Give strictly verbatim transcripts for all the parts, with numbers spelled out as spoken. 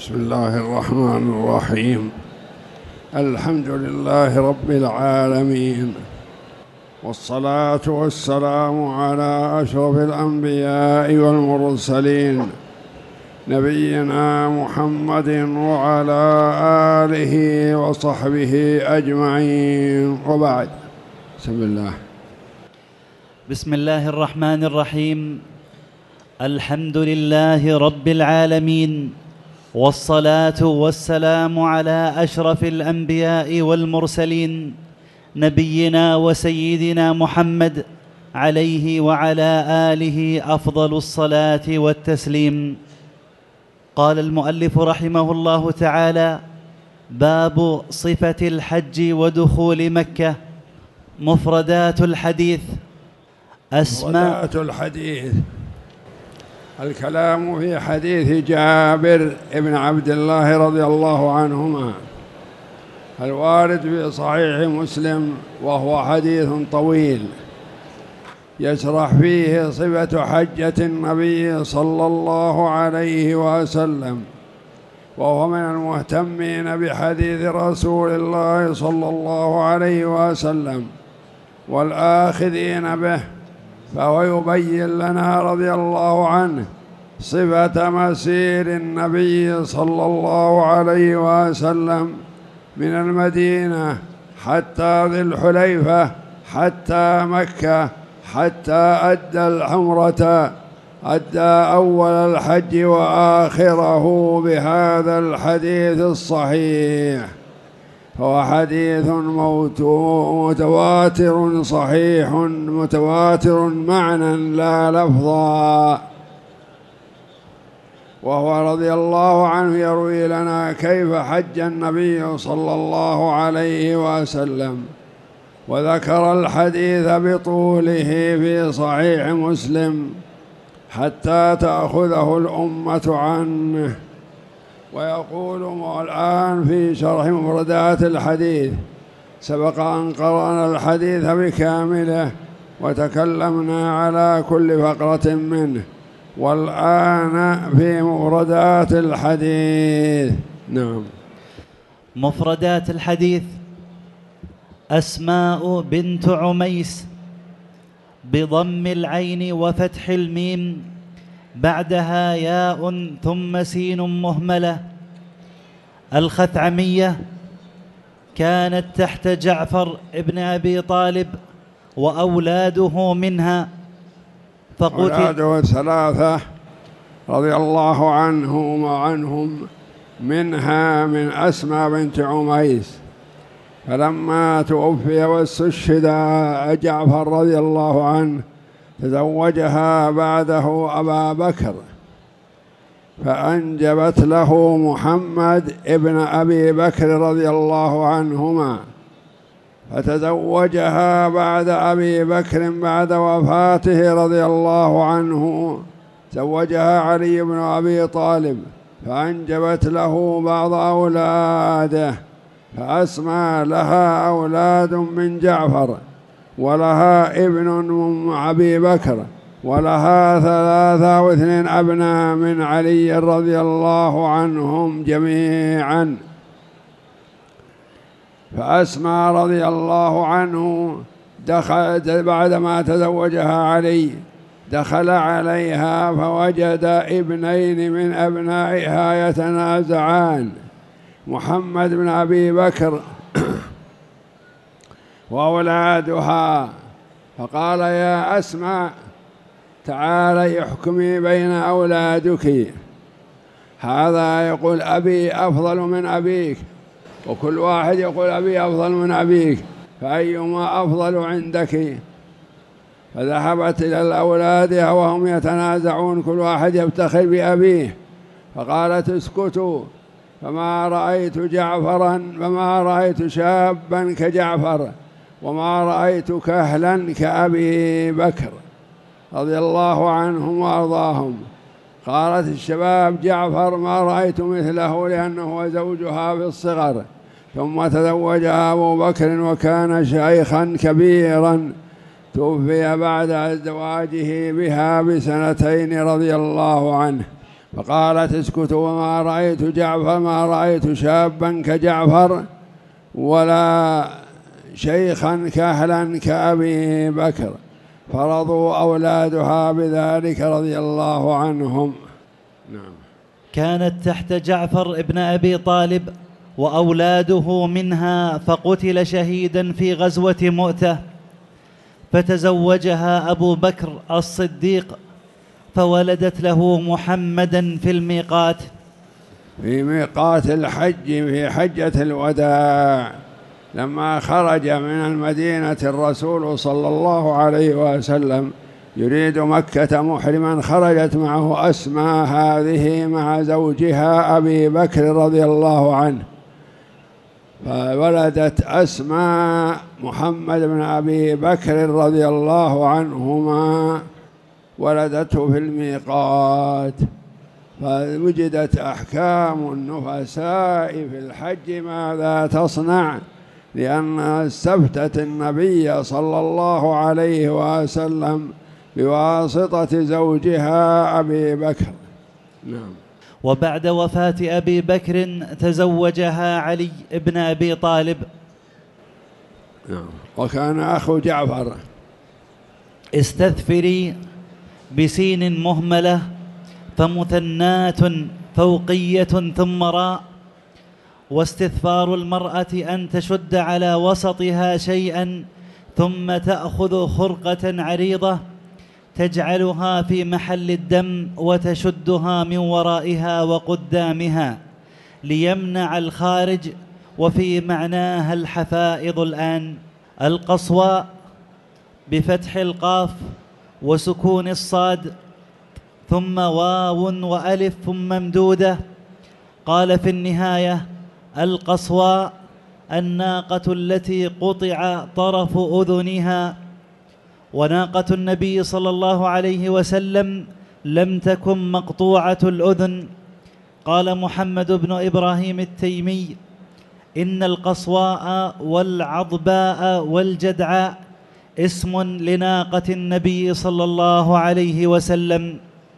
بسم الله الرحمن الرحيم. الحمد لله رب العالمين، والصلاة والسلام على أشرف الأنبياء والمرسلين نبينا محمد وعلى آله وصحبه أجمعين، وبعد. بسم الله. بسم الله الرحمن الرحيم. الحمد لله رب العالمين، والصلاة والسلام على أشرف الأنبياء والمرسلين نبينا وسيدنا محمد عليه وعلى آله أفضل الصلاة والتسليم. قال المؤلف رحمه الله تعالى: باب صفة الحج ودخول مكة. مفردات الحديث. أسماء مفردات الحديث: الكلام في حديث جابر بن عبد الله رضي الله عنهما الوارد في صحيح مسلم، وهو حديث طويل يشرح فيه صفة حجة النبي صلى الله عليه وسلم، وهو من المهتمين بحديث رسول الله صلى الله عليه وسلم والآخذين به، فهو يبين لنا رضي الله عنه صفة مسير النبي صلى الله عليه وسلم من المدينة حتى ذي الحليفة حتى مكة، حتى أدى العمرة، أدى أول الحج وآخره بهذا الحديث الصحيح. هو حديث متواتر صحيح متواتر معنى لا لفظا، وهو رضي الله عنه يروي لنا كيف حج النبي صلى الله عليه وسلم، وذكر الحديث بطوله في صحيح مسلم حتى تأخذه الأمة عنه. ويقول الآن في شرح مفردات الحديث: سبق أن قرأنا الحديث بكامله وتكلمنا على كل فقرة منه، والآن في مفردات الحديث. نعم. مفردات الحديث: أسماء بنت عميس بضم العين وفتح الميم، بعدها ياء ثم سين مهملة، الخثعمية، كانت تحت جعفر ابن أبي طالب وأولاده منها، فقتل. أولاده ثلاثة رضي الله عنهم وعنهم، منها من أسماء بنت عميس، فلما توفي واستشهد جعفر رضي الله عنه تزوجها بعده أبا بكر، فأنجبت له محمد ابن أبي بكر رضي الله عنهما، فتزوجها بعد أبي بكر بعد وفاته رضي الله عنه، زوجها علي بن أبي طالب، فأنجبت له بعض أولاده، فأسمى لها أولاد من جعفر، ولها ابن من أبي بكر، ولها ثلاثة واثنين أبناء من علي رضي الله عنهم جميعا. فأسمى رضي الله عنه دخل بعدما تزوجها علي، دخل عليها فوجد ابنين من أبنائها يتنازعان، محمد بن أبي بكر وأولادها، فقال: يا أسماء تعالي احكمي بين أولادك، هذا يقول أبي أفضل من أبيك، وكل واحد يقول أبي أفضل من أبيك، فأيما أفضل عندك؟ فذهبت إلى أولادها وهم يتنازعون، كل واحد يفتخر بأبيه، فقالت: اسكتوا، فما رأيت جعفرا فما رأيت شابا كجعفر، وما رأيت كهلا كأبي بكر رضي الله عنهم وأرضاهم. قالت الشباب: جعفر ما رأيت مثله، لأنه هو زوجها في الصغر، ثم تزوجها أبو بكر وكان شيخا كبيرا، توفي بعد زواجه بها بسنتين رضي الله عنه. فقالت اسكتوا وما رأيت جعفر ما رأيت شابا كجعفر ولا شيخا كهلا كأبي بكر، فرضوا أولادها بذلك رضي الله عنهم. نعم. كانت تحت جعفر ابن أبي طالب وأولاده منها، فقتل شهيدا في غزوة مؤتة، فتزوجها أبو بكر الصديق فولدت له محمدا في الميقات في ميقات الحج في حجة الوداع، لما خرج من المدينة الرسول صلى الله عليه وسلم يريد مكة محرما، خرجت معه أسماء هذه مع زوجها أبي بكر رضي الله عنه، فولدت أسماء محمد بن أبي بكر رضي الله عنهما، ولدته في الميقات. فوجدت أحكام النفساء في الحج ماذا تصنع، لأن استفتت النبي صلى الله عليه وسلم بواسطة زوجها أبي بكر. نعم. وبعد وفاة أبي بكر تزوجها علي بن أبي طالب. نعم. وكان أخو جعفر. استثفري بسين مهملة فمثنات فوقية ثم راء، واستثفار المرأة أن تشد على وسطها شيئا ثم تأخذ خرقة عريضة تجعلها في محل الدم وتشدها من ورائها وقدامها ليمنع الخارج، وفي معناها الحفائض الآن. القصواء بفتح القاف وسكون الصاد ثم واو وألف ثم ممدودة. قال في النهاية: القصواء الناقة التي قطع طرف أذنها، وناقة النبي صلى الله عليه وسلم لم تكن مقطوعة الأذن. قال محمد بن إبراهيم التيمي: إن القصواء والعضباء والجدعاء اسم لناقة النبي صلى الله عليه وسلم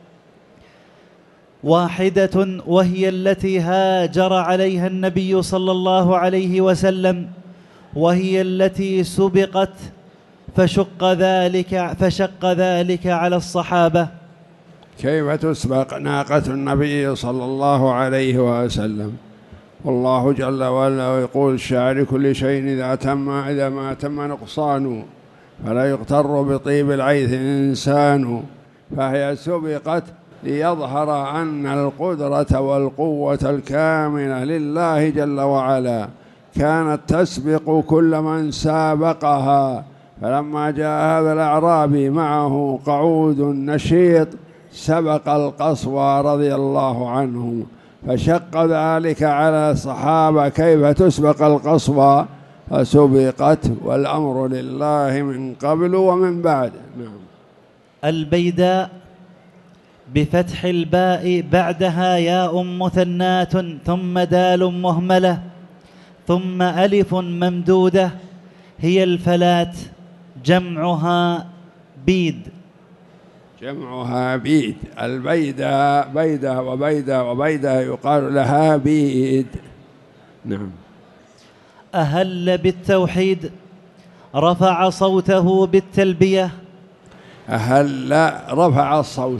واحدة، وهي التي هاجر عليها النبي صلى الله عليه وسلم، وهي التي سبقت فشق ذلك فشق ذلك على الصحابة. كيف تسبق ناقة النبي صلى الله عليه وسلم؟ والله جل وعلا يقول: الشاعر كل شيء إذا تم إذا ما تم نقصان فلا يغتر بطيب العيث إنسان، فهي سبقت ليظهر أن القدرة والقوة الكاملة لله جل وعلا، كانت تسبق كل من سابقها. فلما جاء هذا الأعرابي معه قعود نشيط سبق القصوى رضي الله عنهم، فشق ذلك على الصحابة كيف تسبق القصوى، فسبقت والأمر لله من قبل ومن بعد. نعم. البيداء بفتح الباء بعدها ياء مثنات ثم دال مهملة ثم ألف ممدودة، هي الفلات، جمعها بيد. جمعها بيد. البيدة بيدة وبيدة وبيدة يقال لها بيد. نعم. أهل بالتوحيد رفع صوته بالتلبية. أهل رفع الصوت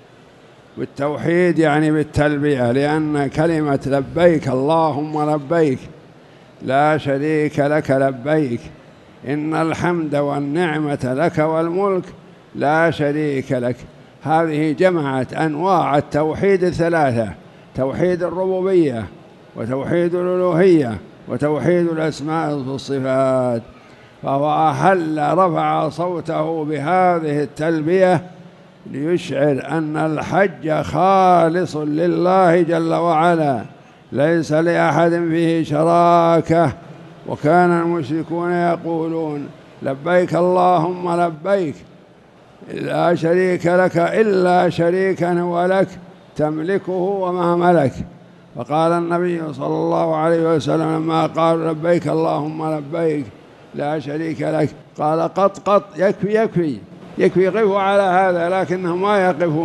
بالتوحيد يعني بالتلبية، لأن كلمة لبيك اللهم لبيك لا شريك لك لبيك إن الحمد والنعمة لك والملك لا شريك لك، هذه جمعت أنواع التوحيد الثلاثة: توحيد الربوبية وتوحيد الألوهية وتوحيد الأسماء والصفات. فهو أحل رفع صوته بهذه التلبية ليشعر أن الحج خالص لله جل وعلا، ليس لأحد فيه شراكة. وكان المشركون يقولون: لبيك اللهم لبيك لا شريك لك إلا شريكا ولك تملكه وما ملك. فقال النبي صلى الله عليه وسلم لما قالوا: لبيك اللهم لبيك لا شريك لك، قال: قط قط يكفي يكفي يكفي، قفوا على هذا. لكنهم ما يقفون،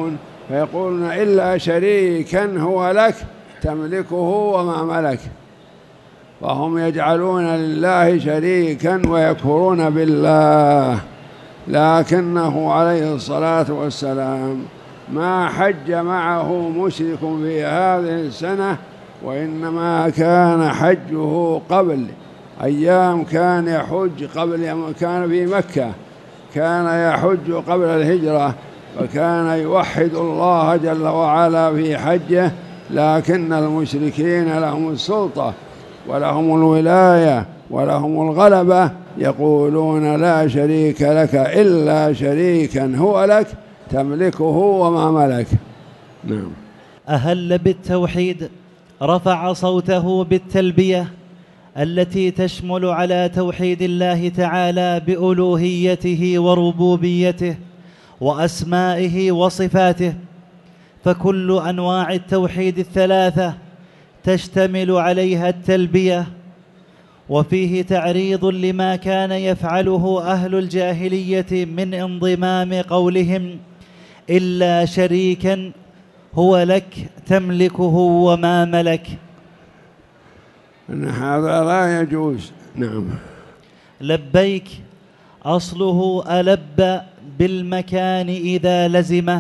فيقولون إلا شريكا هو لك تملكه وما ملك، فهم يجعلون لله شريكا ويكفرون بالله. لكنه عليه الصلاة والسلام ما حج معه مشرك في هذه السنة، وإنما كان حجه قبل أيام، كان يحج قبل يوم كان في مكة، كان يحج قبل الهجرة، وكان يوحد الله جل وعلا في حجه. لكن المشركين لهم السلطة ولهم الولاية ولهم الغلبة، يقولون لا شريك لك إلا شريكا هو لك تملكه وما ملك. نعم. أهل بالتوحيد، رفع صوته بالتلبية التي تشمل على توحيد الله تعالى بألوهيته وربوبيته وأسمائه وصفاته، فكل أنواع التوحيد الثلاثة تشتمل عليها التلبية. وفيه تعريض لما كان يفعله أهل الجاهلية من انضمام قولهم إلا شريكا هو لك تملكه وما ملك، أن هذا لا يجوز. نعم. لبيك أصله ألب بالمكان إذا لزمه،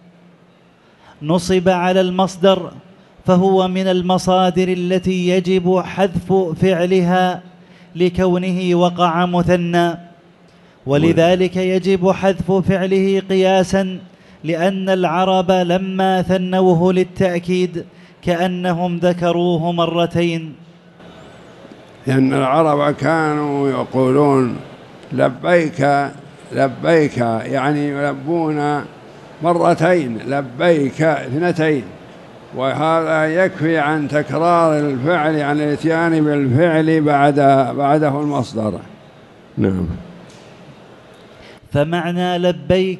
نصب على المصدر، فهو من المصادر التي يجب حذف فعلها لكونه وقع مثنى، ولذلك يجب حذف فعله قياسا، لأن العرب لما ثنوه للتأكيد كأنهم ذكروه مرتين. لأن العرب كانوا يقولون لبيك لبيك، يعني يلبون مرتين، لبيك اثنتين، وهذا يكفي عن تكرار الفعل، عن الاتيان بالفعل بعد بعده المصدر. نعم. فمعنى لبيك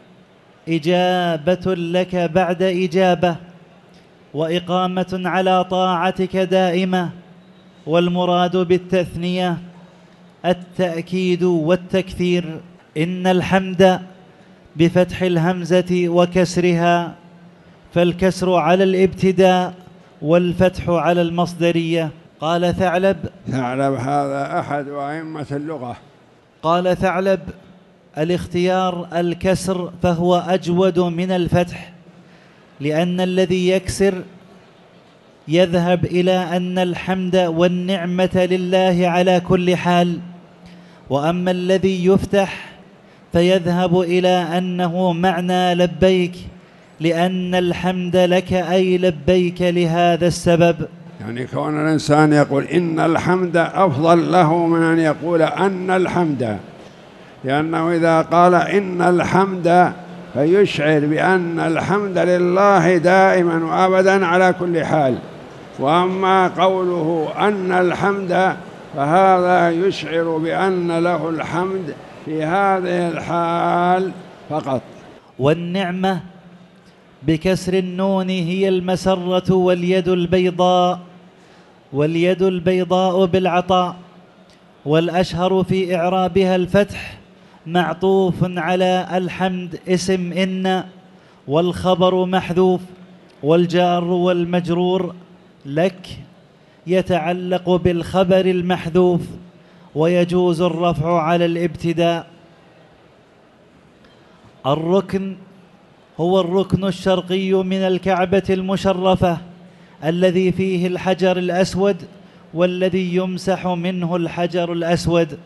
إجابة لك بعد إجابة، وإقامة على طاعتك دائمة، والمراد بالتثنية التأكيد والتكثير. إن الحمد بفتح الهمزة وكسرها، فالكسر على الابتداء والفتح على المصدرية. قال ثعلب ثعلب هذا أحد أئمة اللغة. قال ثعلب الاختيار الكسر، فهو أجود من الفتح، لأن الذي يكسر يذهب إلى أن الحمد والنعمة لله على كل حال، وأما الذي يفتح فيذهب إلى أنه معنى لبيك، لأن الحمد لك أي لبيك لهذا السبب. يعني كون الإنسان يقول إن الحمد أفضل له من أن يقول أن الحمد، لأنه إذا قال إن الحمد فيشعر بأن الحمد لله دائما وأبدا على كل حال، وأما قوله أن الحمد فهذا يشعر بأن له الحمد في هذه الحال فقط. والنعمة بكسر النون هي المسرة واليد البيضاء، واليد البيضاء بالعطاء، والأشهر في إعرابها الفتح، معطوف على الحمد اسم إن، والخبر محذوف، والجار والمجرور لك يتعلق بالخبر المحذوف، ويجوز الرفع على الابتداء. الركن هو الركن الشرقي من الكعبة المشرفة الذي فيه الحجر الأسود، والذي يمسح منه الحجر الأسود.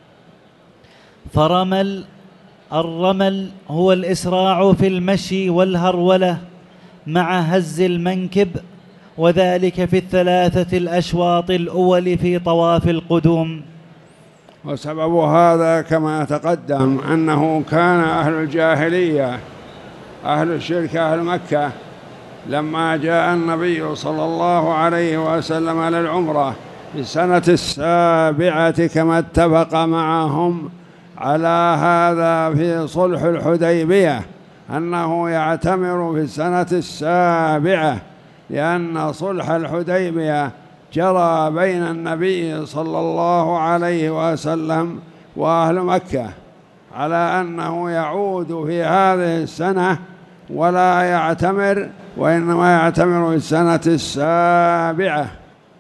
فرمل الرمل هو الإسراع في المشي والهرولة مع هز المنكب، وذلك في الثلاثة الأشواط الأول في طواف القدوم. وسبب هذا كما تقدم أنه كان أهل الجاهلية أهل الشرك أهل مكة لما جاء النبي صلى الله عليه وسلم على العمرة في السنة السابعة كما اتفق معهم على هذا في صلح الحديبية أنه يعتمر في السنة السابعة، لأن صلح الحديبية جرى بين النبي صلى الله عليه وسلم وأهل مكة على أنه يعود في هذه السنة ولا يعتمر، وإنما يعتمر في السنة السابعة.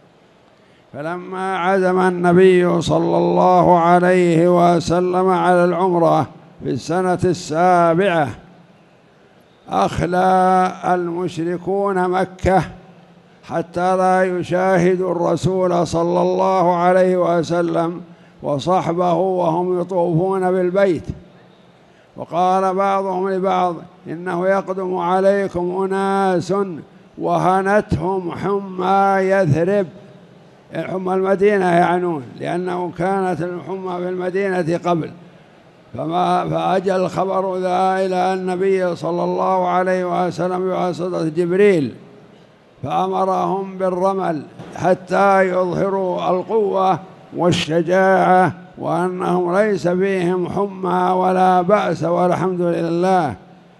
فلما عزم النبي صلى الله عليه وسلم على العمرة في السنة السابعة أخلى المشركون مكة حتى لا يشاهدوا الرسول صلى الله عليه وسلم وصحبه وهم يطوفون بالبيت. وقال بعضهم لبعض: إنه يقدم عليكم أناس وهنتهم حمى يثرب، حمى المدينة يعنون، لأنه كانت الحمى في المدينة قبل، فما فأجى الخبر ذا إلى النبي صلى الله عليه وسلم بواسطة جبريل، فأمرهم بالرمل حتى يظهروا القوة والشجاعة وأنهم ليس فيهم حمى ولا بأس والحمد لله.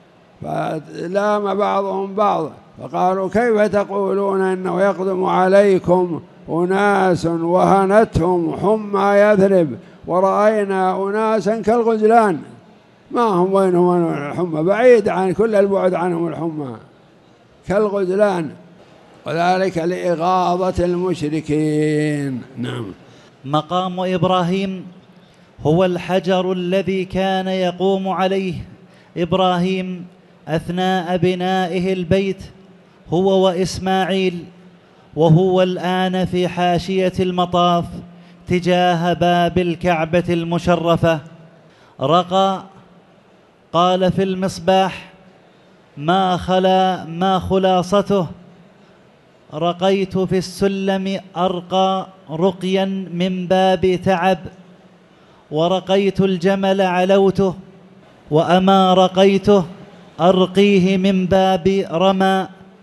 فلام بعضهم بعض فقالوا: كيف تقولون إنه يقدم عليكم أناس وهنتهم حمى يثرب ورأينا أناسا كالغزلان؟ ما هم وينهم الحمى، بعيد عن كل البعد عنهم الحمى كالغزلان، وذلك لإغاظة المشركين. نعم. مقام إبراهيم هو الحجر الذي كان يقوم عليه إبراهيم أثناء بنائه البيت هو وإسماعيل، وهو الآن في حاشية المطاف تجاه باب الكعبة المشرفة. رقى قال في المصباح: ما خلا ما خلاصته: رقيت في السلم أرقى رقيا من باب تعب، ورقيت الجمل علوته، وأما رقيته أرقيه من باب رمى،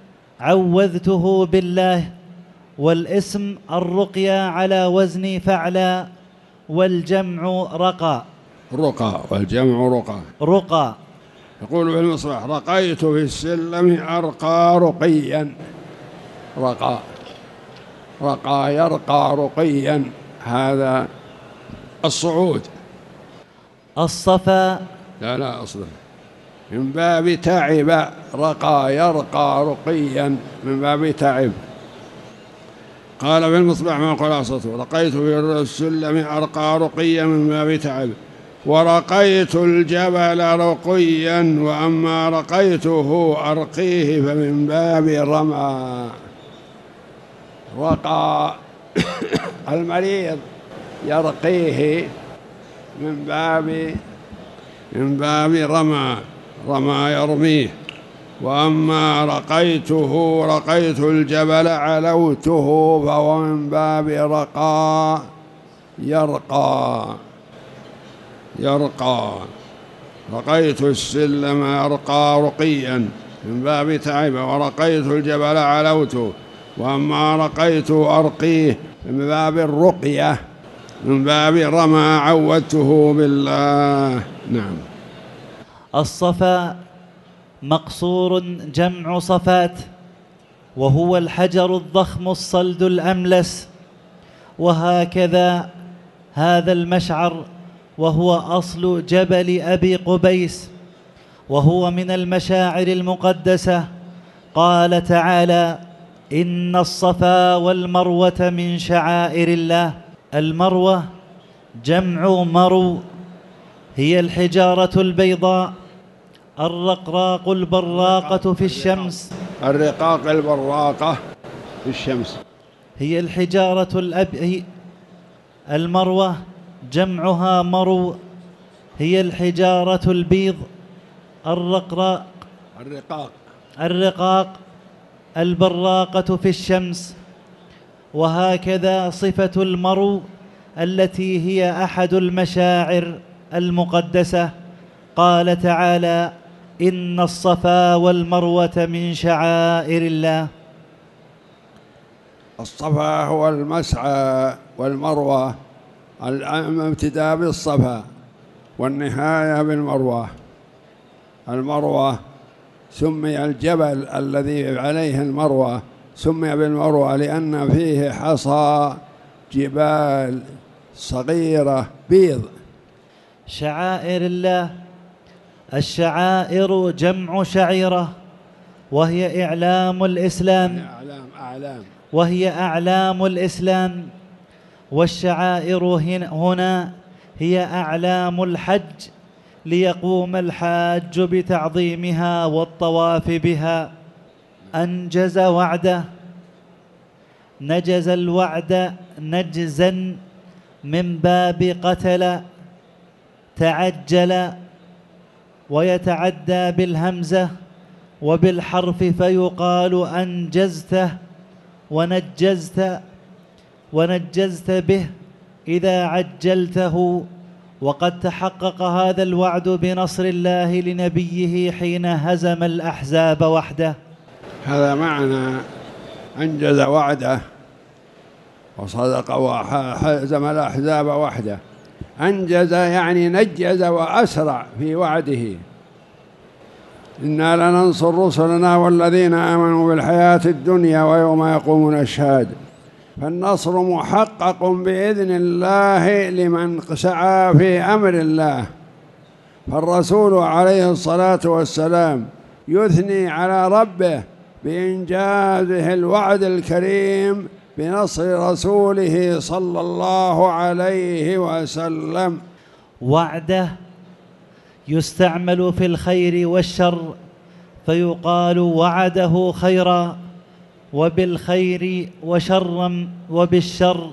عوذته بالله. والاسم الرقيا على وزن فعلا، والجمع رقى رقى والجمع رقى رقى. يقول في المصباح: رقيت في السلم أرقى رقيا. رقى رقى يرقى رقيا، هذا الصعود. الصفا لا لا أصلا من باب تعب، رقى يرقى رقيا من باب تعب. قال في المصباح: ما خلاصته: رقيت في السلم أرقى رقيا من باب تعب، ورقيت الجبل رقيا، وأما رقيته أرقيه فمن باب رمى. رقى المريض يرقيه من باب من باب رمى، رمى يرميه. وأما رقيته رقيت الجبل علوته فهو من باب رقى يرقى يرقى. رقيت السلم أرقى رقيا من باب تعب، ورقيت الجبل علوته، وأما رقيت أرقيه من باب الرقية من باب رمى، عودته بالله. نعم. الصفا مقصور جمع صفات، وهو الحجر الضخم الصلد الأملس. وهكذا هذا المشعر، وهو أصل جبل أبي قبيس، وهو من المشاعر المقدسة. قال تعالى: إن الصفا والمروة من شعائر الله. المروة جمع مرو، هي الحجارة البيضاء الرقراق البراقة في الشمس. الرقاق البراقة في الشمس هي الحجارة الأب هي المروة جمعها مرو، هي الحجارة البيض الرقراق الرقاق الرقاق البراقة في الشمس. وهكذا صفة المرو التي هي أحد المشاعر المقدسة. قال تعالى: إن الصفا والمروة من شعائر الله. الصفا هو المسعى، والمروة الابتداء بالصفا والنهاية بالمروة. المروة سمي الجبل الذي عليه المروة سمي بالمروة لأن فيه حصى جبال صغيرة بيض. شعائر الله الشعائر جمع شعيرة، وهي إعلام الإسلام أعلام أعلام وهي أعلام الإسلام. والشعائر هنا هي أعلام الحج، ليقوم الحاج بتعظيمها والطواف بها. أنجز وعده، نجز الوعد نجزا من باب قتل، تعجل، ويتعدى بالهمزة وبالحرف فيقال أنجزته ونجزت ونجزت به إذا عجلته. وقد تحقق هذا الوعد بنصر الله لنبيه حين هزم الأحزاب وحده. هذا معنى أنجز وعده وصدق وهزم الأحزاب وحده. أنجز يعني نجز وأسرع في وعده. إنا لننصر رسلنا والذين آمنوا بالحياة الدنيا ويوم يقوم الأشهاد. فالنصر محقق بإذن الله لمن سعى في أمر الله. فالرسول عليه الصلاة والسلام يثني على ربه بإنجازه الوعد الكريم بنصر رسوله صلى الله عليه وسلم. وعده يستعمل في الخير والشر، فيقال وعده خيرا، وبالخير وشرا وبالشر.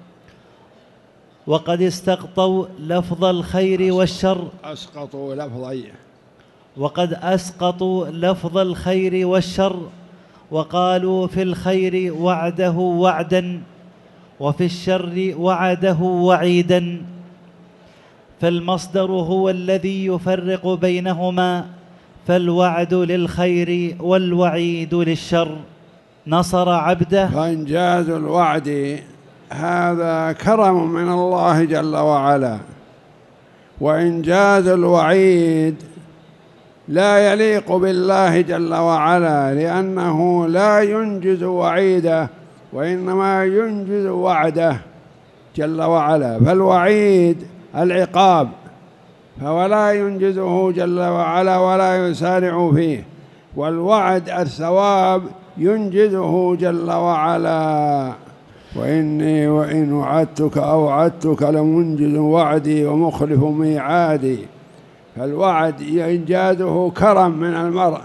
وقد استقطوا لفظ الخير والشر أسقطوا لفظي وقد أسقطوا لفظ الخير والشر، وقالوا في الخير وعده وعدا، وفي الشر وعده وعيدا. فالمصدر هو الذي يفرق بينهما، فالوعد للخير والوعيد للشر. نصر عبده. فإنجاز الوعد هذا كرم من الله جل وعلا، وإنجاز الوعيد لا يليق بالله جل وعلا، لأنه لا ينجز وعيده وإنما ينجز وعده جل وعلا. فالوعيد العقاب، فولا ينجزه جل وعلا ولا يسارع فيه، والوعد الثواب ينجزه جل وعلا. وإني وإن وعدتك أو وعدتك لمنجز وعدي ومخلف ميعادي. فالوعد إنجازه كرم من المرء،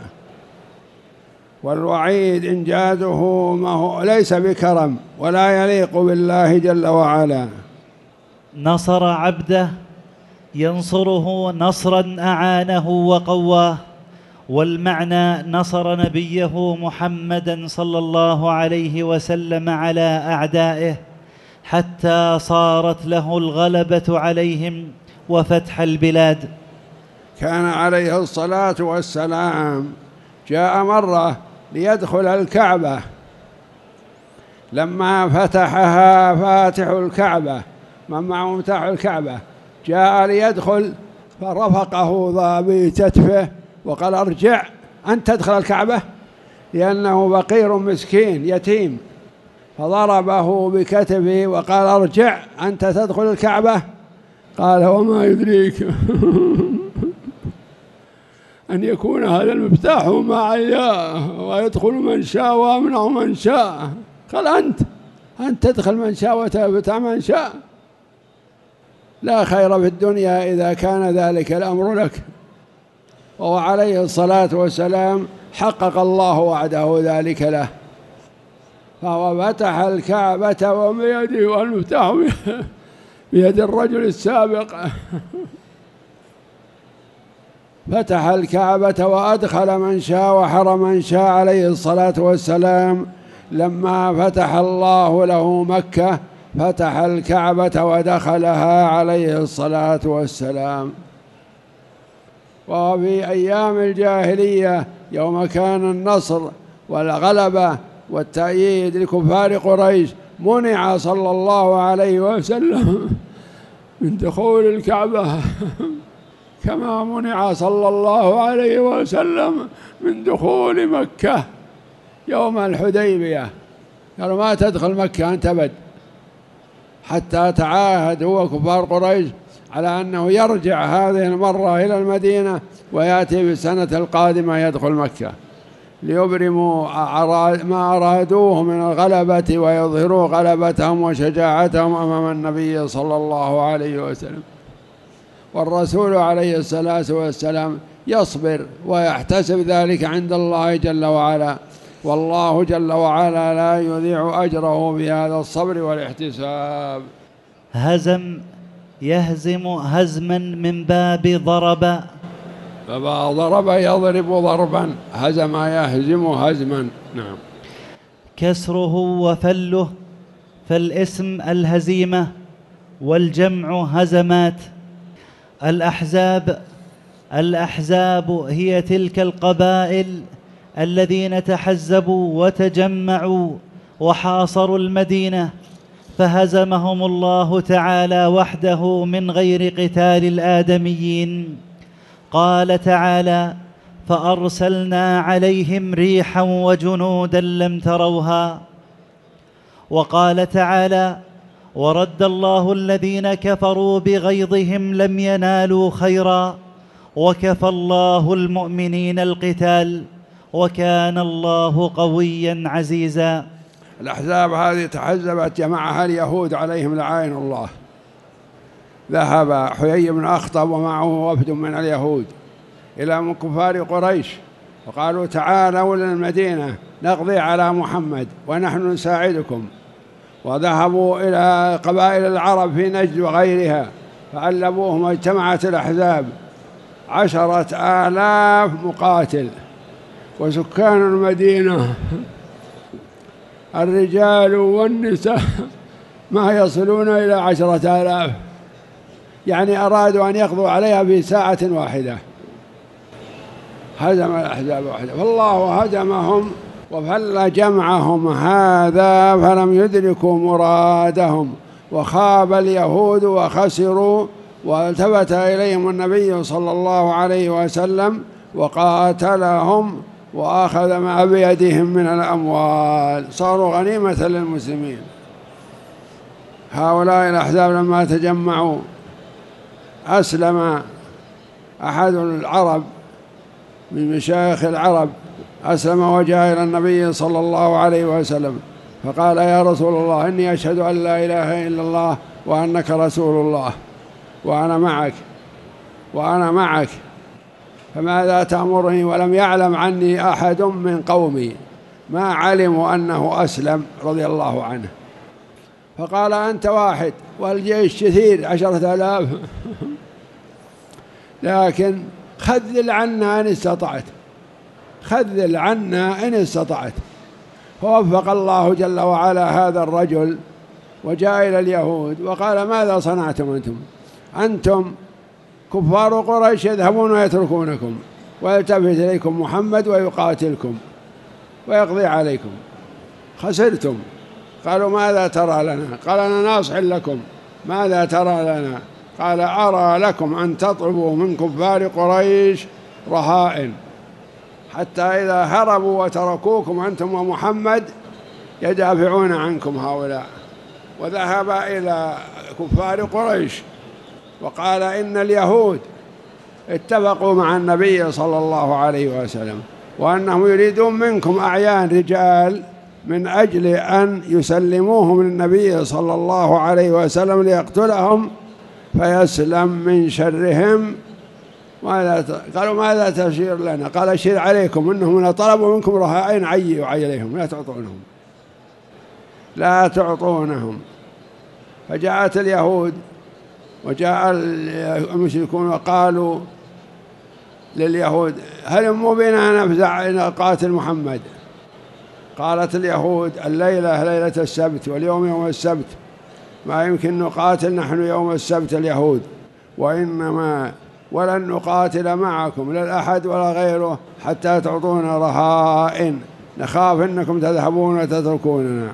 والوعيد إنجازه ما هو ليس بكرم ولا يليق بالله جل وعلا. نصر عبده ينصره نصرا أعانه وقواه. والمعنى نصر نبيه محمدا صلى الله عليه وسلم على أعدائه حتى صارت له الغلبة عليهم وفتح البلاد. كان عليه الصلاة والسلام جاء مرة ليدخل الكعبة، لما فتحها فاتح الكعبة من معه مفتاح الكعبة جاء ليدخل، فرفقه ضابي كتفه وقال ارجع أنت تدخل الكعبة، لأنه فقير مسكين يتيم، فضربه بكتفه وقال ارجع أنت تدخل الكعبة. قال وما يدريك أن يكون هذا المفتاح معي ويدخل من شاء ويمنع من شاء. قال أنت أنت تدخل من شاء وتفتح من شاء. لا خير في الدنيا إذا كان ذلك الأمر لك. وهو عليه الصلاة والسلام حقق الله وعده ذلك له، فهو فتح الكعبة وبيده والمفتاح بيد الرجل السابق. فتح الكعبة وأدخل من شاء وحرم من شاء عليه الصلاة والسلام. لما فتح الله له مكة فتح الكعبة ودخلها عليه الصلاة والسلام. وفي أيام الجاهلية يوم كان النصر والغلبة والتأييد لكفار قريش منع صلى الله عليه وسلم من دخول الكعبة كما منع صلى الله عليه وسلم من دخول مكة يوم الحديبية. قالوا ما تدخل مكة أنت أبد، حتى تعاهد هو كفار قريش على أنه يرجع هذه المرة إلى المدينة ويأتي في السنة القادمة يدخل مكة ليبرموا ما أرادوه من الغلبة ويظهروا غلبتهم وشجاعتهم أمام النبي صلى الله عليه وسلم. والرسول عليه الصلاة والسلام يصبر ويحتسب ذلك عند الله جل وعلا، والله جل وعلا لا يضيع أجره بهذا الصبر والاحتساب. هزم يهزم هزما من باب ضرب، فضرب يضرب ضربا، هزم يهزم هزما. نعم. كسره وفله، فالاسم الهزيمة والجمع هزمات. الأحزاب الأحزاب هي تلك القبائل الذين تحزبوا وتجمعوا وحاصروا المدينة، فهزمهم الله تعالى وحده من غير قتال الآدميين. قال تعالى: فأرسلنا عليهم ريحا وجنودا لم تروها. وقال تعالى: ورد الله الذين كفروا بغيظهم لم ينالوا خيرا وكفى الله المؤمنين القتال وكان الله قويا عزيزا. الأحزاب هذه تحزبت جمعها اليهود عليهم لعائن الله. ذهب حيي بن أخطب ومعه وفد من اليهود إلى كفار قريش وقالوا: تعالوا إلى المدينة نقضي على محمد ونحن نساعدكم. وذهبوا إلى قبائل العرب في نجد وغيرها فألبوهم، واجتمعت الأحزاب عشرة آلاف مقاتل، وسكان المدينة الرجال والنساء ما يصلون إلى عشرة آلاف، يعني أرادوا أن يقضوا عليها في ساعة واحدة. هزم الأحزاب واحدة، فالله هزمهم وفل جمعهم هذا فلم يدركوا مرادهم، وخاب اليهود وخسروا. والتفت إليهم النبي صلى الله عليه وسلم وقاتلهم وأخذ ما بيدهم من الأموال، صاروا غنيمة للمسلمين. هؤلاء الأحزاب لما تجمعوا أسلم أحد العرب من مشايخ العرب، أسلم وجاء إلى النبي صلى الله عليه وسلم فقال: يا رسول الله، إني أشهد أن لا إله إلا الله وأنك رسول الله، وأنا معك وأنا معك فماذا تأمرني؟ ولم يعلم عني أحد من قومي، ما علموا أنه أسلم رضي الله عنه. فقال: أنت واحد والجيش كثير عشرة آلاف لكن خذل عنا إن استطعت، خذل عنا إن استطعت. فوفق الله جل وعلا هذا الرجل وجاء إلى اليهود وقال: ماذا صنعتم أنتم؟ أنتم كفار قريش يذهبون ويتركونكم، ويلتفت إليكم محمد ويقاتلكم ويقضي عليكم، خسرتم. قالوا: ماذا ترى لنا؟ قال: أنا ناصح لكم، ماذا ترى لنا؟ قال: أرى لكم أن تطلبوا من كفار قريش رهائن، حتى إذا هربوا وتركوكم أنتم ومحمد يدافعون عنكم هؤلاء. وذهب إلى كفار قريش وقال: إن اليهود اتفقوا مع النبي صلى الله عليه وسلم وأنهم يريدون منكم أعيان رجال من أجل أن يسلموهم للنبي صلى الله عليه وسلم ليقتلهم فيسلم من شرهم. ماذا قالوا: ماذا تشير لنا؟ قال: أشير عليكم إنهم طلبوا منكم رهائن عيوا عليهم، لا تعطونهم لا تعطونهم. فجاءت اليهود وجاء المشركون وقالوا لليهود: هلموا بنا نفزع نقاتل محمد. قالت اليهود: الليلة ليلة السبت واليوم يوم السبت، ما يمكن نقاتل نحن يوم السبت اليهود، وإنما ولن نقاتل معكم لا الأحد ولا غيره حتى تعطونا رهائن، نخاف أنكم تذهبون وتتركوننا.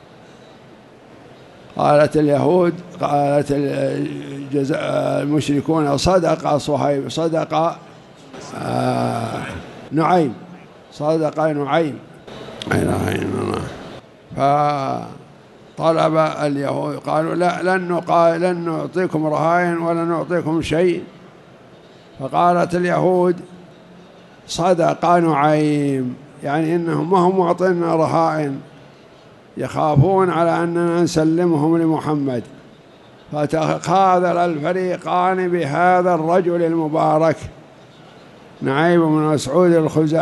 قالت اليهود قالت المشركون: صدق صهيب، صدق آه نعيم، صدق نعيم. لا إله إلا الله. طلب اليهود قالوا لا لن, لن نعطيكم رهائن ولا نعطيكم شيء، فقالت اليهود صدق نعيم، يعني إنهم ما هم معطينا رهائن، يخافون على أننا نسلمهم لمحمد. فتخاذل الفريقان بهذا الرجل المبارك نعيم بن مسعود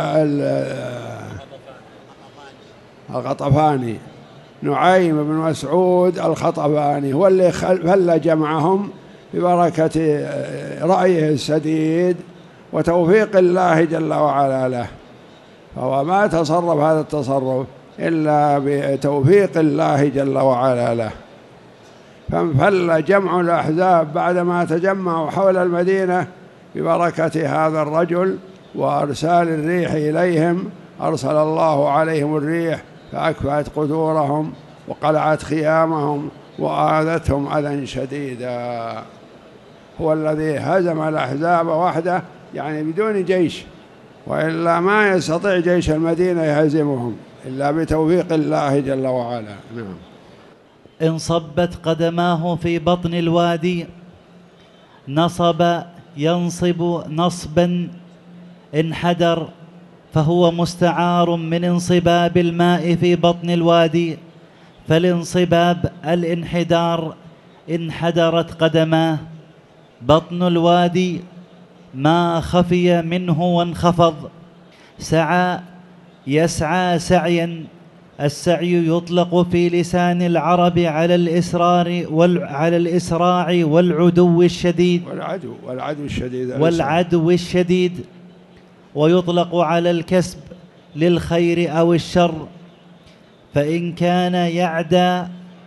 الغطفاني، نعيم بن مسعود الخطفاني هو اللي فل جمعهم ببركة رأيه السديد وتوفيق الله جل وعلا له، فهو ما تصرف هذا التصرف إلا بتوفيق الله جل وعلا له. فانفل جمع الأحزاب بعدما تجمعوا حول المدينة ببركة هذا الرجل وأرسال الريح إليهم، أرسل الله عليهم الريح فأكفأت قدورهم وقلعت خيامهم وآذتهم أذى شديدا. هو الذي هزم الأحزاب وحده، يعني بدون جيش، وإلا ما يستطيع جيش المدينة يهزمهم إلا بتوفيق الله جل وعلا. نعم. انصبت قدماه في بطن الوادي، نصب ينصب نصبا انحدر، فهو مستعار من انصباب الماء في بطن الوادي، فالانصباب الانحدار، انحدرت قدماه. بطن الوادي ما خفي منه وانخفض. سعى يسعى سعيا، السعي يطلق في لسان العرب على الإسرار على الإسراع والعدو الشديد والعدو والعدو الشديد والعدو الشديد ويطلق على الكسب للخير أو الشر. فإن كان يعدى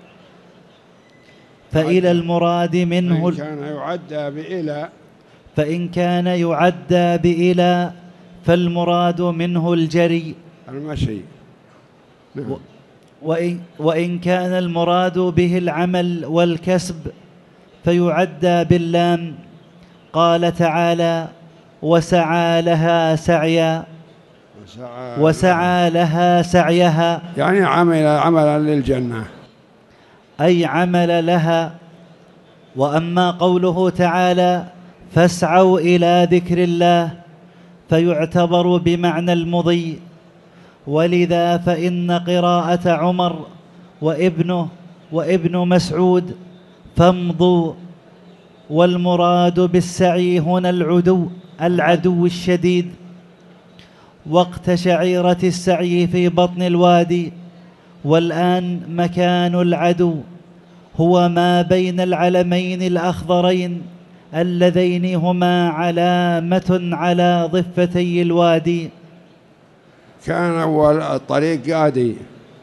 فإلى المراد منه، فإن كان يعدى بإلى فإن كان يعدى بإلى فالمراد منه الجري المشي. نعم. وإن, وإن كان المراد به العمل والكسب فيعدى باللام. قال تعالى: وسعى لها سعيا، وسعى, وسعى لها سعيها، يعني عمل عملا للجنة، أي عمل لها. وأما قوله تعالى: فاسعوا إلى ذكر الله، فيعتبر بمعنى المضي، ولذا فإن قراءة عمر وابنه وابن مسعود فامضوا، والمراد بالسعي هنا العدو العدو الشديد. وقت شعيرة السعي في بطن الوادي، والآن مكان العدو هو ما بين العلمين الأخضرين اللذين هما علامة على ضفتي الوادي. كان أول الطريق قادي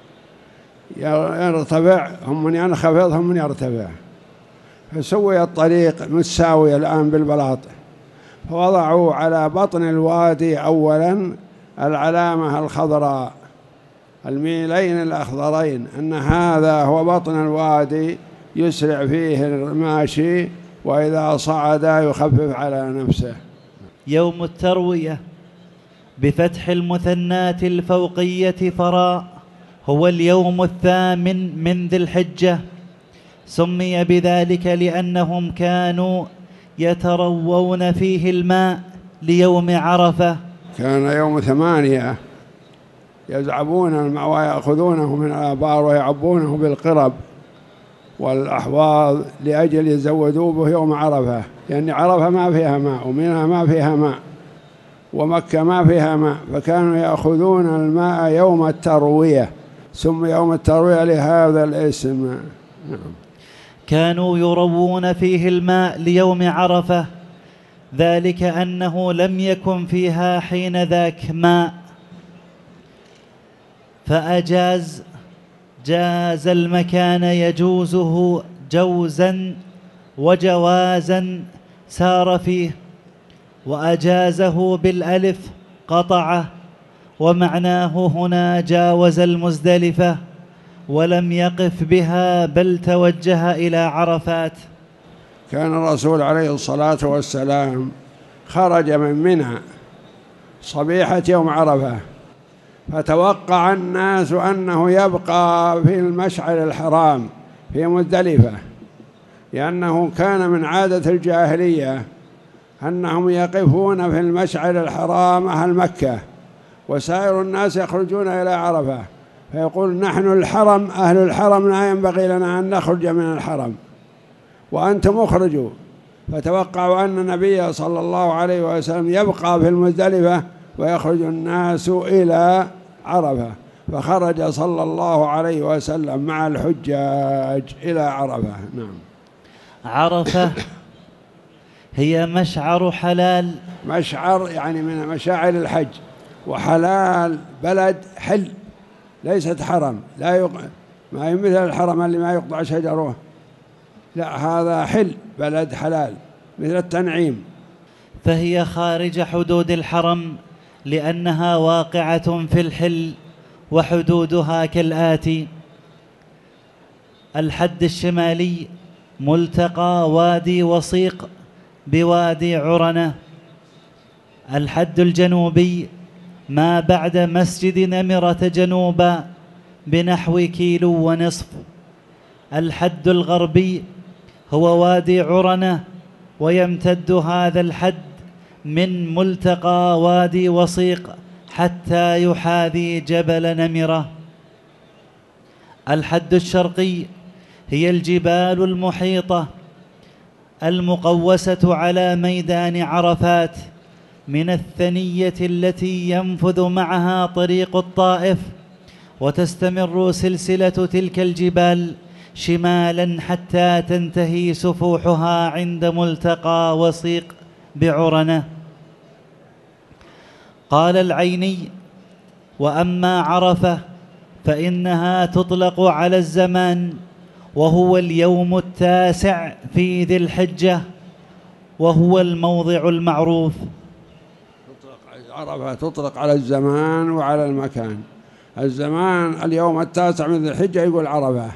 يرتفع، هم من ينخفض هم من يرتفع، فسوي الطريق متساوي الآن بالبلاط، فوضعوا على بطن الوادي أولا العلامة الخضراء، الميلين الأخضرين، أن هذا هو بطن الوادي يسرع فيه الماشي، وإذا صعد يخفف على نفسه. يوم التروية بفتح المثنات الفوقية فراء هو اليوم الثامن من ذي الحجة، سمي بذلك لأنهم كانوا يتروون فيه الماء ليوم عرفة. كان يوم ثمانية يزعبون الماء ويأخذونه من الآبار ويعبونه بالقرب والأحواض لأجل يزودوه به يوم عرفة، لأن عرفة ما فيها ماء ومنها ما فيها ماء ومكة ما فيها ماء، فكانوا يأخذون الماء يوم التروية، سمي يوم التروية لهذا الاسم. نعم. كانوا يروون فيه الماء ليوم عرفة، ذلك أنه لم يكن فيها حين ذاك ماء، فأجاز جاز المكان يجوزه جوزا وجوازا سار فيه، وأجازه بالألف قطعه، ومعناه هنا جاوز المزدلفة ولم يقف بها بل توجه إلى عرفات. كان الرسول عليه الصلاة والسلام خرج من منى صبيحة يوم عرفة، فتوقع الناس أنه يبقى في المشعر الحرام في مزدلفة، لأنه كان من عادة الجاهلية أنهم يقفون في المشعر الحرام أهل مكة، وسائر الناس يخرجون إلى عرفة، فيقول نحن الحرم أهل الحرم لا ينبغي لنا أن نخرج من الحرم وأنتم اخرجوا. فتوقعوا أن النبي صلى الله عليه وسلم يبقى في المزدلفة ويخرج الناس إلى عرفة، فخرج صلى الله عليه وسلم مع الحجاج إلى عرفة. نعم. عرفة هي مشعر حلال. مشعر يعني من مشاعر الحج، وحلال بلد حل ليست حرم، لا يق... ما هي مثل الحرم اللي ما يقطع شجره، لا هذا حل بلد حلال مثل التنعيم. فهي خارج حدود الحرم لأنها واقعة في الحل، وحدودها كالآتي: الحد الشمالي ملتقى وادي وصيق بوادي عرنة. الحد الجنوبي ما بعد مسجد نمرة جنوبا بنحو كيلو ونصف. الحد الغربي هو وادي عرنة، ويمتد هذا الحد من ملتقى وادي وصيق حتى يحاذي جبل نمرة. الحد الشرقي هي الجبال المحيطة المقوسة على ميدان عرفات من الثنية التي ينفذ معها طريق الطائف، وتستمر سلسلة تلك الجبال شمالا حتى تنتهي سفوحها عند ملتقى وصيق بعرنة. قال العيني: وأما عرفة فإنها تطلق على الزمان، وهو اليوم التاسع في ذي الحجة، وهو الموضع المعروف. عرفة تطلق على الزمان وعلى المكان. الزمان اليوم التاسع من ذي الحجة يقول عرفة،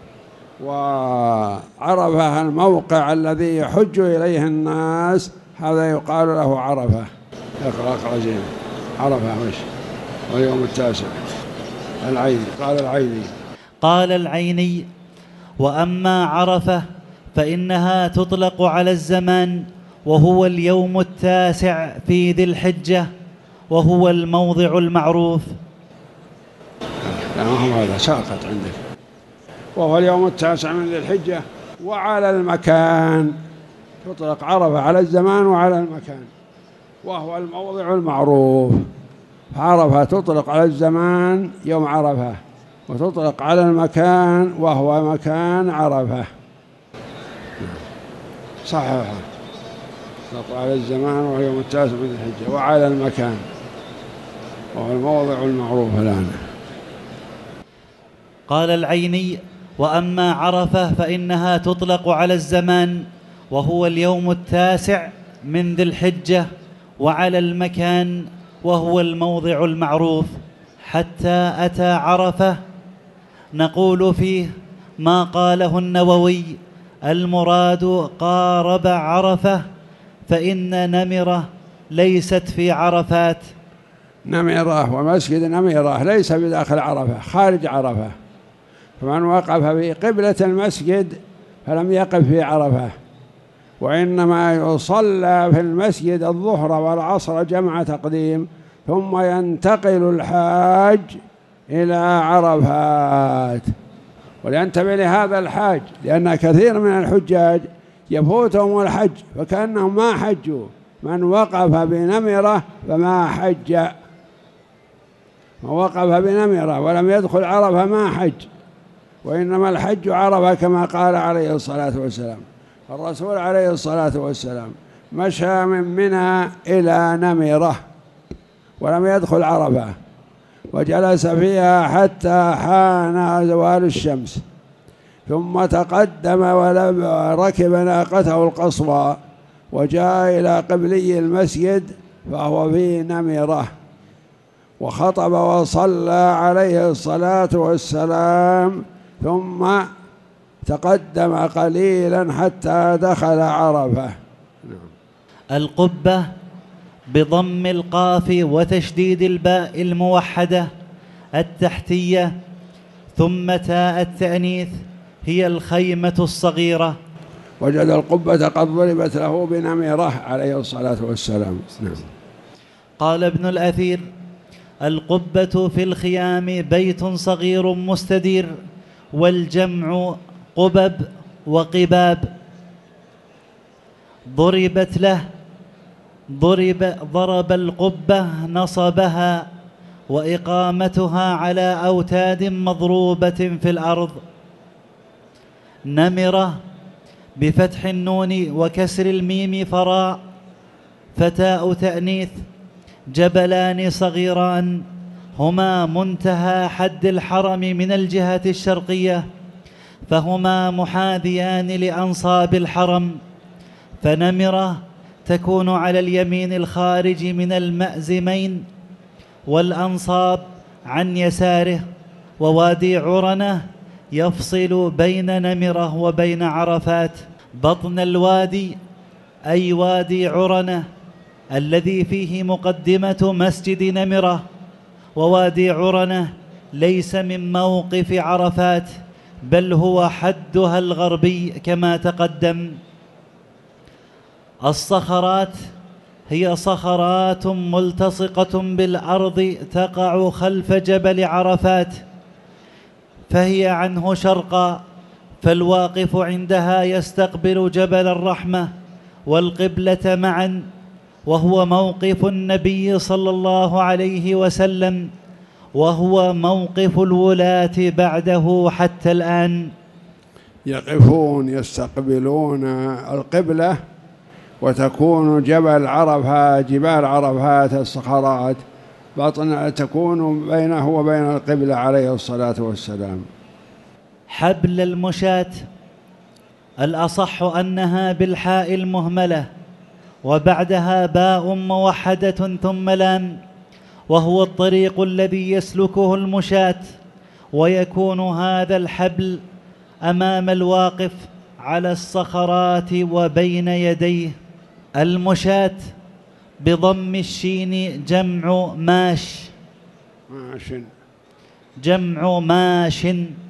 وعرفة الموقع الذي يحج إليه الناس هذا يقال له عرفة. اقرأ اقرأ زين. عرفة وش واليوم التاسع. العيني قال العيني قال العيني: وأما عرفة فإنها تطلق على الزمان، وهو اليوم التاسع في ذي الحجة، وهو الموضع المعروف. لا ما هو هذا ساقط عندك. وهو اليوم التاسع من ذي الحجة وعلى المكان. تطلق عرفة على الزمان وعلى المكان، وهو الموضع المعروف. عرفة تطلق على الزمان يوم عرفة، وتطلق على المكان وهو مكان عرفة. صحيح. تطلق على الزمان وهو يوم التاسع من الحجة، وعلى المكان وهو الموضع المعروف الآن. قال العيني: وأما عرفة فإنها تطلق على الزمان، وهو اليوم التاسع من ذي الحجة، وعلى المكان وهو الموضع المعروف. حتى أتى عرفة نقول فيه ما قاله النووي: المراد قارب عرفة، فإن نمرة ليست في عرفات. نمرة ومسجد نمرة ليس بداخل عرفة، خارج عرفة، فمن وقف في قبلة المسجد فلم يقف في عرفة، وإنما يصلى في المسجد الظهر والعصر جمع تقديم، ثم ينتقل الحاج إلى عرفات. ولينتبه لهذا الحاج، لأن كثير من الحجاج يفوتهم الحج فكأنهم ما حجوا. من وقف بنمرة فما حج، من وقف بنمرة ولم يدخل عرفة ما حج، وإنما الحج عرفة كما قال عليه الصلاة والسلام. الرسول عليه الصلاة والسلام مشى من منى إلى نمرة ولم يدخل عرفة، وجلس فيها حتى حان زوال الشمس، ثم تقدم وركب ناقته القصوى وجاء إلى قبلي المسجد فهو في نمرة، وخطب وصلى عليه الصلاة والسلام، ثم تقدم قليلا حتى دخل عرفة. القبة بضم القاف وتشديد الباء الموحدة التحتية، ثم تاء التأنيث هي الخيمة الصغيرة. وجد القبة قد ضربت له بنمرة عليه الصلاة والسلام. نعم. قال ابن الأثير: القبة في الخيام بيت صغير مستدير، والجمع قبب وقباب. ضربت له، ضرب ضرب القبة نصبها وإقامتها على أوتاد مضروبة في الأرض. نمرة بفتح النون وكسر الميم فراء فتاء تأنيث، جبلان صغيران هما منتهى حد الحرم من الجهة الشرقية، فهما محاذيان لأنصاب الحرم، فنمرة تكون على اليمين الخارج من المأزمين، والأنصاب عن يساره، ووادي عرنة يفصل بين نمرة وبين عرفات. بطن الوادي أي وادي عرنة الذي فيه مقدمة مسجد نمرة، ووادي عرنة ليس من موقف عرفات بل هو حدها الغربي كما تقدم. الصخرات هي صخرات ملتصقة بالأرض تقع خلف جبل عرفات، فهي عنه شرقا، فالواقف عندها يستقبل جبل الرحمة والقبلة معا، وهو موقف النبي صلى الله عليه وسلم، وهو موقف الولاة بعده حتى الآن. يقفون يستقبلون القبلة، وتكون جبل عرفات جبال عرفات الصخرات بطن تكون بينه وبين القبلة عليه الصلاة والسلام. حبل المشاة الأصح أنها بالحاء المهملة وبعدها باء موحدة ثم لام، وهو الطريق الذي يسلكه المشاة، ويكون هذا الحبل أمام الواقف على الصخرات وبين يديه. المشاة بضم الشين جمع ماش ماش جمع ماش.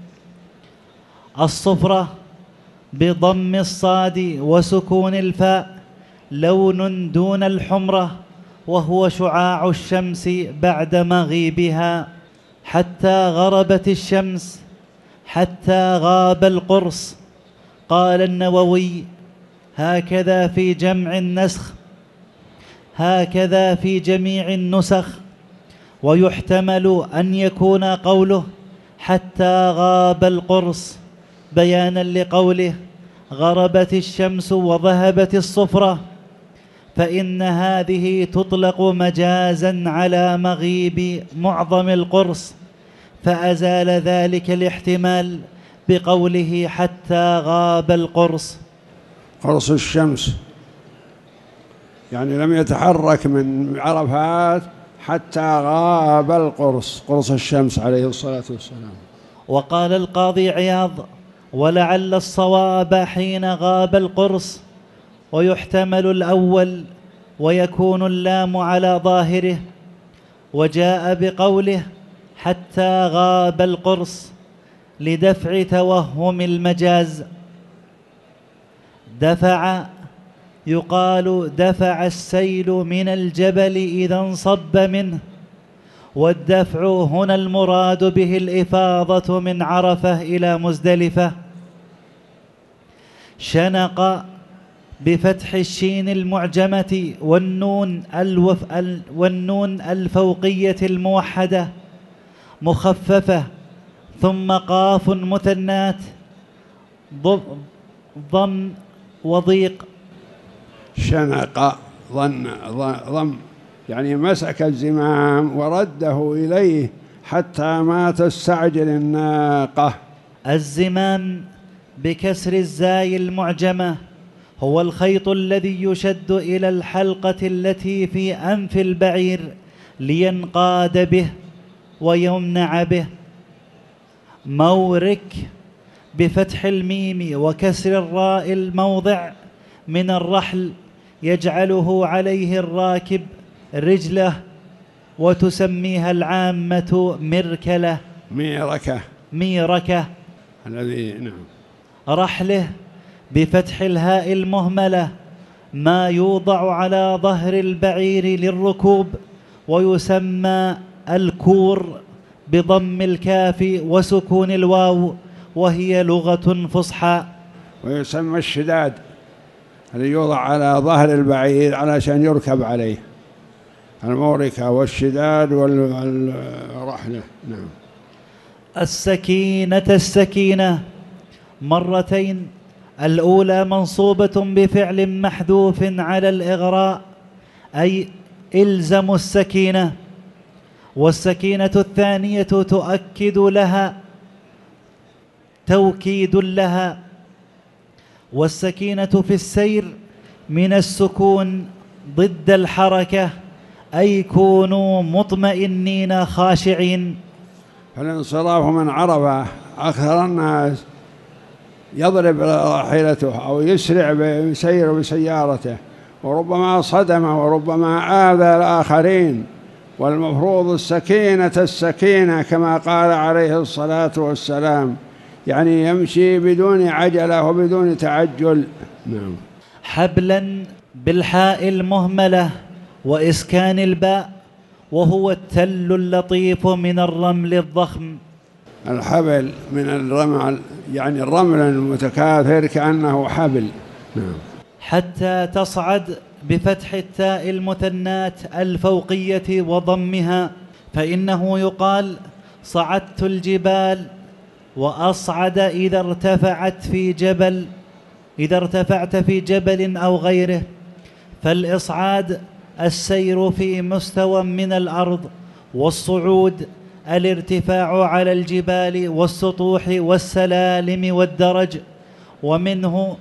الصفرة بضم الصاد وسكون الفاء لون دون الحمرة، وهو شعاع الشمس بعد مغيبها. حتى غربت الشمس حتى غاب القرص. قال النووي: هكذا في جمع النسخ، هكذا في جميع النسخ، ويحتمل أن يكون قوله حتى غاب القرص بيانا لقوله غربت الشمس وذهبت الصفرة، فإن هذه تطلق مجازا على مغيب معظم القرص، فأزال ذلك الاحتمال بقوله حتى غاب القرص. قرص الشمس يعني لم يتحرك من عرفات حتى غاب القرص، قرص الشمس عليه الصلاة والسلام. وقال القاضي عياض: ولعل الصواب حين غاب القرص، ويحتمل الأول ويكون اللام على ظاهره. وجاء بقوله حتى غاب القرص لدفع توهم المجاز. دفع يقال دفع السيل من الجبل إذا انصب منه، والدفع هنا المراد به الإفاضة من عرفة إلى مزدلفة. شنق بفتح الشين المعجمة والنون الوف والنون الفوقية الموحدة مخففة، ثم قاف مثنات ضم وضيق. شنق ظن ضم يعني مسك الزمام ورده إليه حتى ما تستعجل الناقة. الزمام بكسر الزاي المعجمة هو الخيط الذي يشد إلى الحلقة التي في أنف البعير لينقاد به ويمنع به. مورك بفتح الميم وكسر الراء الموضع من الرحل يجعله عليه الراكب رجله وتسميها العامة مركلة. ميركة. ميركة. الذي نعم. رحله بفتح الهاء المهملة ما يوضع على ظهر البعير للركوب، ويسمى الكور بضم الكاف وسكون الواو، وهي لغة فصحى. ويسمى الشداد الذي يوضع على ظهر البعير علشان يركب عليه، الموركة والشداد والرحلة. نعم. السكينة السكينة مرتين، الأولى منصوبة بفعل محذوف على الإغراء أي إلزموا السكينة، والسكينة الثانية تؤكد لها توكيد لها. والسكينة في السير من السكون ضد الحركة أي كونوا مطمئنين خاشعين. فالانصراف من عرفة أكثر الناس يضرب راحلته أو يسرع بسير بسيارته، وربما صدم وربما آذى الآخرين، والمفروض السكينة السكينة كما قال عليه الصلاة والسلام، يعني يمشي بدون عجلة وبدون تعجل. نعم. حبلا بالحاء المهملة وإسكان الباء، وهو التل اللطيف من الرمل الضخم. الحبل من الرمل، يعني الرمل المتكاثر كأنه حبل. نعم. حتى تصعد بفتح التاء المثنات الفوقية وضمها، فإنه يقال صعدت الجبال، وأصعد إذا ارتفعت في جبل، إذا ارتفعت في جبل أو غيره. فالإصعاد السير في مستوى من الأرض، والصعود الارتفاع على الجبال والسطوح والسلالم والدرج، ومنه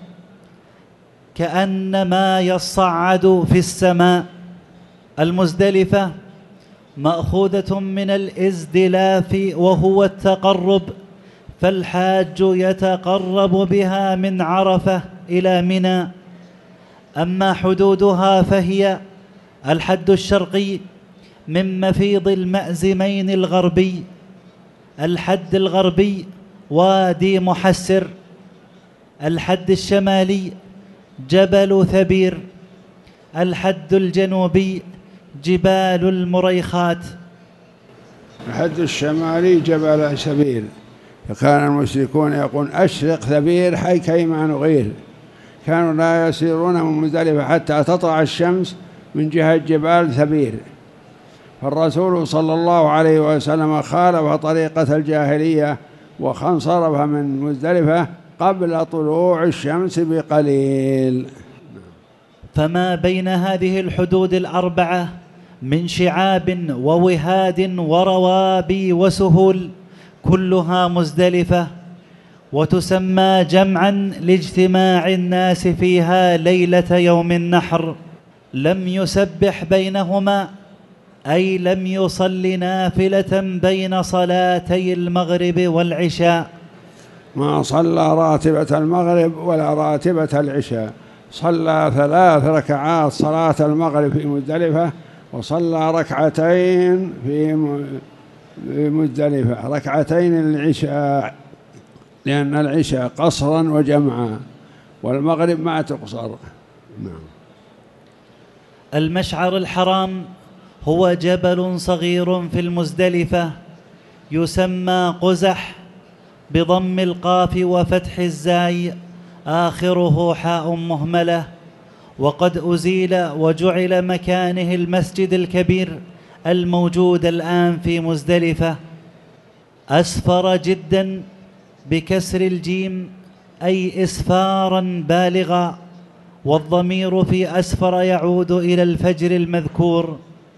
كأنما يصعد في السماء. المزدلفة مأخوذة من الازدلاف وهو التقرب، فالحاج يتقرب بها من عرفة إلى منى. أما حدودها فهي الحد الشرقي من مفيض المأزمين الغربي، الحد الغربي وادي محسر، الحد الشمالي جبل ثبير، الحد الجنوبي جبال المريخات. الحد الشمالي جبل ثبير، فكان المشركون يقول أشرق ثبير حي كيما نغير، كانوا لا يسيرون من مزدلفة حتى تطلع الشمس من جهة جبال ثبير. فالرسول صلى الله عليه وسلم خالف طريقة الجاهلية وانصرف من مزدلفة قبل طلوع الشمس بقليل. فما بين هذه الحدود الأربعة من شعاب ووهاد وروابي وسهول كلها مزدلفة، وتسمى جمعا لاجتماع الناس فيها ليلة يوم النحر. لم يسبح بينهما أي لم يصل نافلة بين صلاتي المغرب والعشاء، ما صلى راتبة المغرب ولا راتبة العشاء، صلى ثلاث ركعات صلاة المغرب في مزدلفة، وصلى ركعتين في مزدلفة، ركعتين العشاء، لأن العشاء قصرا وجمعا، والمغرب ما تقصر. نعم. المشعر الحرام هو جبل صغير في المزدلفة يسمى قزح بضم القاف وفتح الزاي، آخره حاء مهملة، وقد أزيل وجعل مكانه المسجد الكبير الموجود الآن في مزدلفة. أسفر جدا بكسر الجيم أي إسفارا بالغا، والضمير في أسفر يعود إلى الفجر المذكور.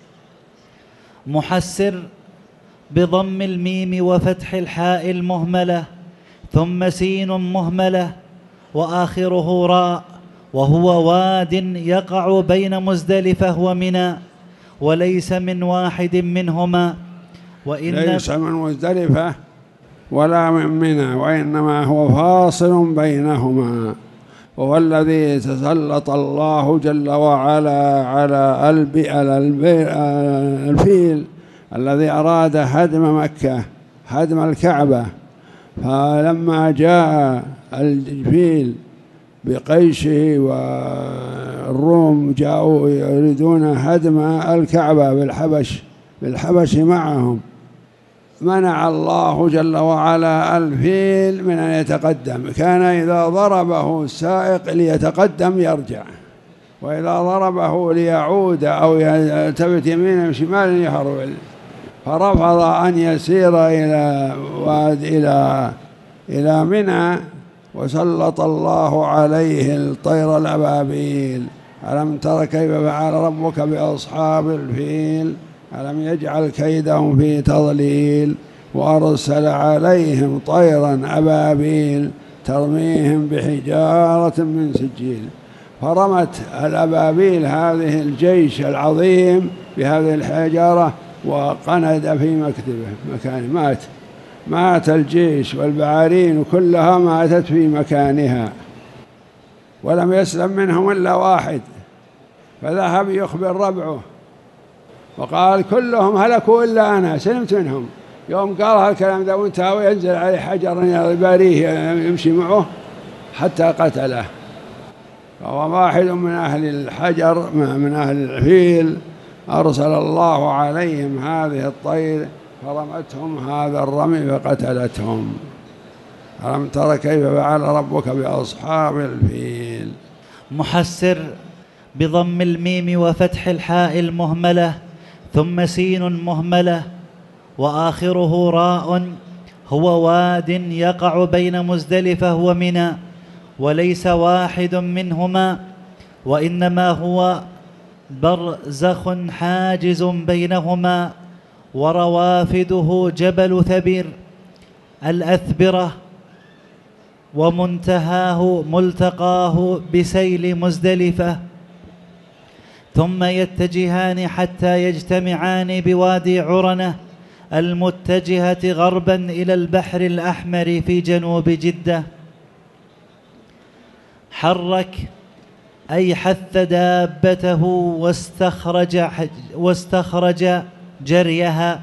محسر بضم الميم وفتح الحاء المهملة، ثم سين مهملة وآخره راء، وهو واد يقع بين مزدلفة ومنى، وليس من واحد منهما، وإن ليس من مزدلفة ولا من منى، وإنما هو فاصل بينهما، وهو الذي تسلط الله جل وعلا على الفيل الذي أراد هدم مكة، هدم الكعبة. فلما جاء الفيل بقيشه والروم جاءوا يريدون هدم الكعبة بالحبش بالحبش معهم، منع الله جل وعلا الفيل من أن يتقدم. كان إذا ضربه السائق ليتقدم يرجع، وإذا ضربه ليعود أو يلتفت يمينا وشمالا يهرول. فرفض أن يسير إلى واد إلى إلى منى، وسلط الله عليه الطير الأبابيل. ألم تر كيف فعل ربك بأصحاب الفيل ألم يجعل كيدهم في تضليل وأرسل عليهم طيرا أبابيل ترميهم بحجارة من سجيل. فرمت الأبابيل هذه الجيش العظيم بهذه الحجارة وقند في مكتبه مكان، مات مات الجيش والبعارين كلها ماتت في مكانها، ولم يسلم منهم إلا واحد. فذهب يخبر ربعه وقال كلهم هلكوا إلا أنا سلمت منهم. يوم قال هالكلام ذا وانتهى وينزل عليه حجر يباريه يمشي معه حتى قتله. فهو واحد من أهل الحجر من أهل الفيل، أرسل الله عليهم هذه الطير فرمتهم هذا الرمي فقتلتهم. ألم تر كيف فعل ربك بأصحاب الفيل. محسر بضم الميم وفتح الحاء المهملة ثم سين مهملة وآخره راء، هو واد يقع بين مزدلفة ومنى، وليس واحد منهما، وإنما هو برزخ حاجز بينهما، وروافده جبل ثبير الأثبرة، ومنتهاه ملتقاه بسيل مزدلفة، ثم يتجهان حتى يجتمعان بوادي عرنة المتجهة غربا إلى البحر الأحمر في جنوب جدة. حرك أي حث دابته واستخرج, واستخرج جريها.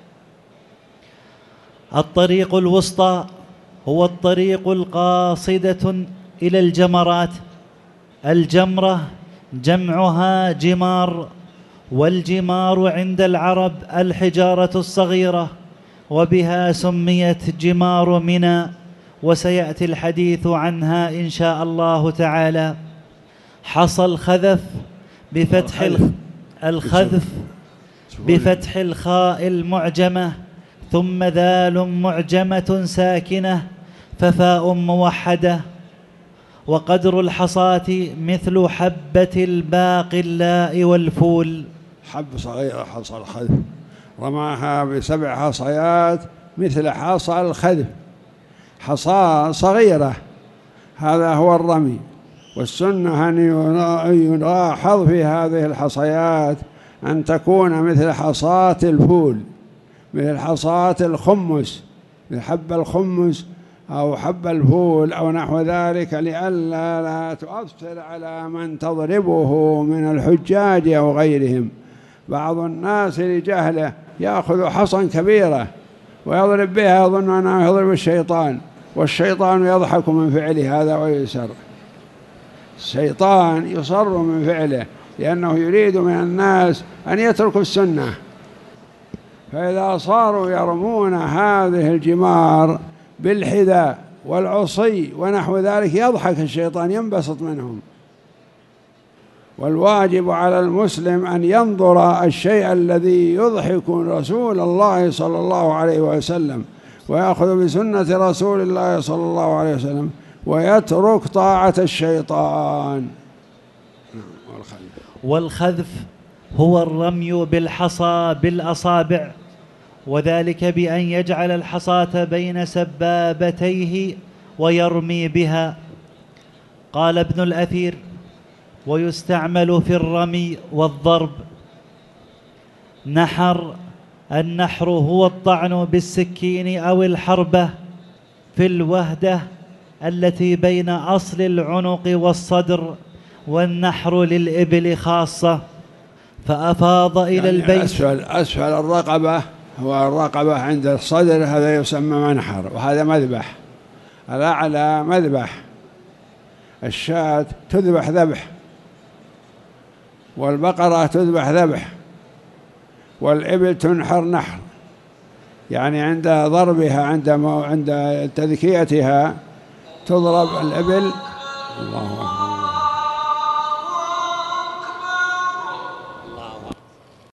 الطريق الوسطى هو الطريق القاصدة إلى الجمرات. الجمرة جمعها جمار، والجمار عند العرب الحجارة الصغيرة، وبها سميت جمار منى، وسيأتي الحديث عنها إن شاء الله تعالى. حصى الخذف بفتح الخذف بفتح الخاء المعجمة ثم ذال معجمة ساكنة ففاء موحدة. وقدر الحصاة مثل حبة الباقلاء والفول. حب صغيرة حصى الخذف، رماها بسبع حصيات مثل حصى الخذف، حصى صغيرة، هذا هو الرمي. والسنة أن يلاحظ في هذه الحصيات أن تكون مثل حصاة الفول، مثل حصاة الخمس، مثل حب الخمس أو حب الفول أو نحو ذلك، لئلا لا تؤثر على من تضربه من الحجاج أو غيرهم. بعض الناس لجهله يأخذ حصى كبيرة ويضرب بها يظن أنه يضرب الشيطان، والشيطان يضحك من فعله هذا ويسر. الشيطان يصر من فعله لأنه يريد من الناس أن يتركوا السنة. فإذا صاروا يرمون هذه الجمار بالحذاء والعصي ونحو ذلك يضحك الشيطان ينبسط منهم. والواجب على المسلم أن ينظر الشيء الذي يضحك رسول الله صلى الله عليه وسلم ويأخذ بسنة رسول الله صلى الله عليه وسلم ويترك طاعة الشيطان. والخذف هو الرمي بالحصى بالأصابع، وذلك بأن يجعل الحصاة بين سبابتيه ويرمي بها. قال ابن الأثير: ويستعمل في الرمي والضرب. نحر، النحر هو الطعن بالسكين أو الحربة في الوهدة التي بين أصل العنق والصدر، والنحر للإبل خاصة، فأفاض إلى يعني البيت. أسفل, أسفل الرقبة، هو الرقبة عند الصدر، هذا يسمى منحر، وهذا مذبح. الأعلى مذبح، الشاة تذبح ذبح، والبقرة تذبح ذبح، والإبل تنحر نحر، يعني عند ضربها، عند عند تذكيتها تضرب الإبل. الله أكبر.